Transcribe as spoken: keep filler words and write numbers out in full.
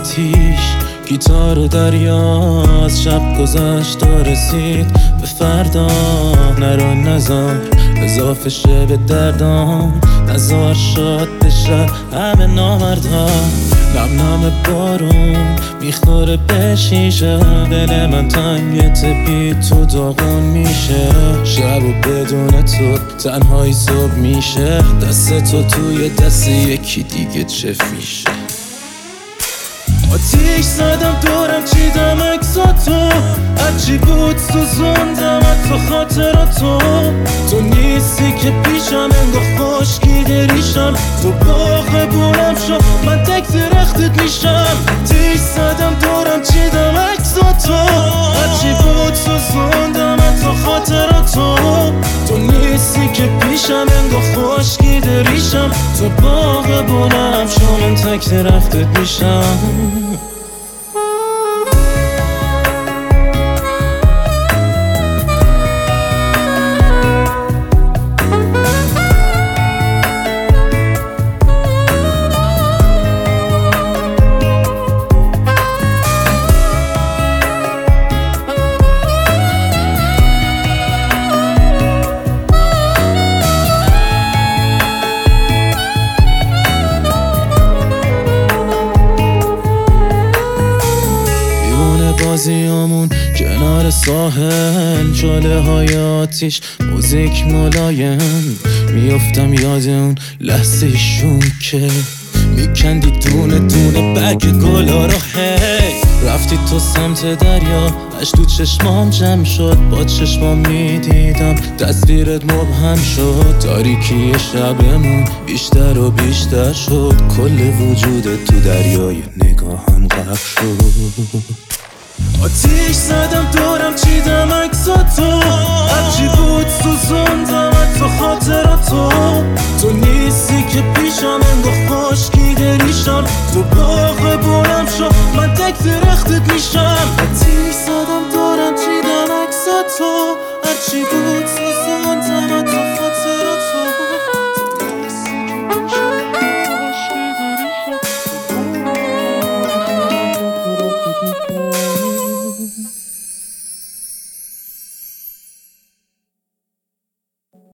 آتیش گیتار و دریا از شب گذشت و رسید به فردا. نرو نزار اضافه شه به دردام، نزار شاد بشه همه نامردها. نم نم بارون میخوره به شیشه، دل من تنگ تپی تو داغون میشه. شب و بدون تو تنهایی صبح میشه، دست تو توی دست یکی دیگه چف میشه. آتیش زدم دورم چیدم اکساتو، هرچی بود سوزوندم حتی خاطراتو. تو نیستی که پیشم انگاه خشکی دریشم، تو باغ بونم شو من تک درختت میشم. آتیش زدم دورم چیدم اکساتو، هرچی بود سوزوندم حتی خاطراتو. تو نیستی که پیشم انگاه خشکی دریشم، تو باغ بونم شو من تک درختت میشم. بازیامون کنار ساحل، شعله های آتیش موزیک ملایم. میافتم یاد اون لحظه شون که میکندی دونه دونه برگ گلا رو. هی رفتی تو سمت دریا، اش تو چشمام جمع شد، با چشمام میدیدم تصویرت مبهم شد. تاریکی شبمون بیشتر و بیشتر شد، کل وجودت تو دریای نگاهم غرق شد. آتیش زدم دورم چیدم اکساتو، هرچی بود سوزوندم حتی خاطراتو. تو نیستی که پیشم